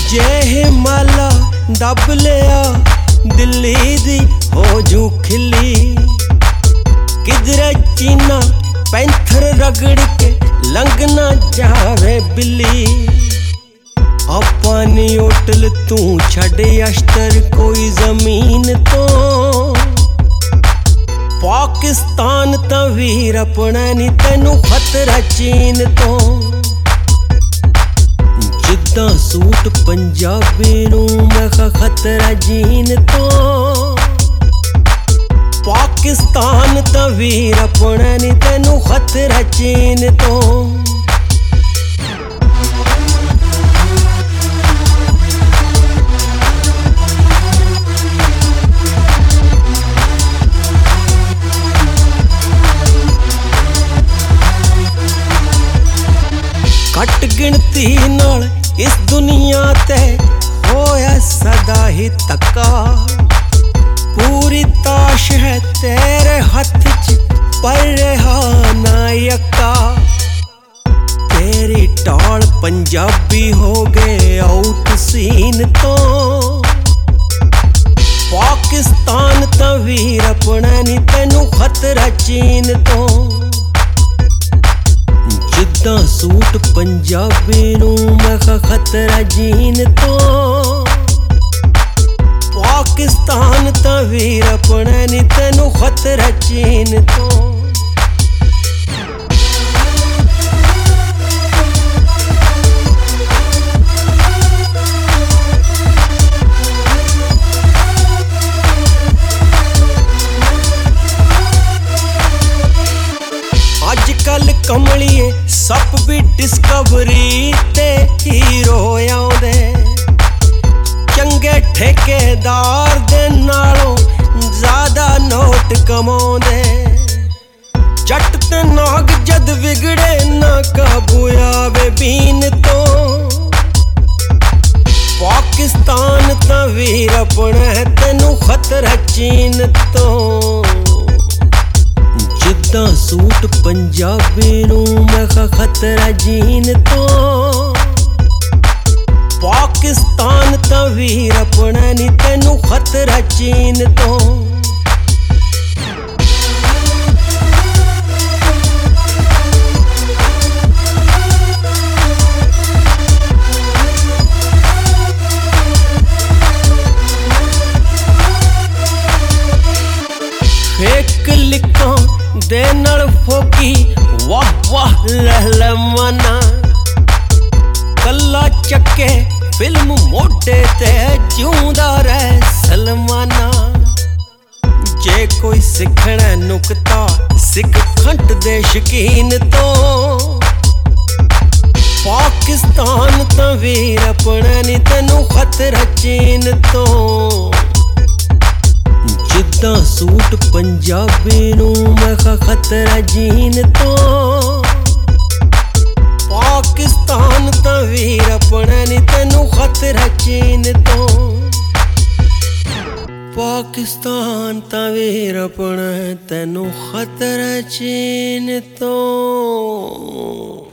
जे हिमाला दब लिया दिल्ली दी हो जू खिली। किधरे चीना पैंथर रगड़ के लंघ ना जावे बिल्ली। पानी होटल तू छड़े अश्तर कोई जमीन तो। पाकिस्तान ता वीर अपना नी तेनू खतरा चीन तो। जिद्दां सूट पंजाबी नू मैं खतरा जीन तो। पाकिस्तान ता वीर अपना नी तेनू खतरा चीन तो। घट गिनती नाल इस दुनिया ते होया सदा ही तक्का। पूरी ताश है तेरे हथ च पर रहा ना यक्का। तेरी टाल पंजाबी हो गए आउट सीन तो। पाकिस्तान ता वीर अपना नी तेनू खतरा चीन तो। जिद्दां सूट पंजाबी नू मैं खतरा जीन तो। पाकिस्तान ता वीर अपना नी तेनू खतरा चीन तो। अजकल कमलिए सप भी डिस्कवरी ते हीरो आउंदे। चंगे ठेकेदार दे नालों ज्यादा नोट कमाउंदे। जट ते नाग जद विगड़े ना काबू आवे बीन तो। पाकिस्तान ता वीर अपना है तेनू खतरा चीन तो। जिद्दां सूट पंजाबी नू मैं खतरा जीन तो। पाकिस्तान ता वीर अपना नी तेनू खतरा चीन तो। फेक लिखा दे नल फोकी वाह वाह लहला मना। कल्ला चक्के फिल्म मोटे ते जिउंदा रह सलमाना। जे कोई सिखना नुकता सिख खंड दे शकीन तो। पाकिस्तान ता वीर अपना नी तेनू खतरा चीन तो। जिद्दां सूट पंजाबी नू मैं खतरा जीन तो। पाकिस्तान ता वीर अपना नी तेनू खतरा चीन तो। पाकिस्तान ता वीर अपना तेनू खतरा चीन तो।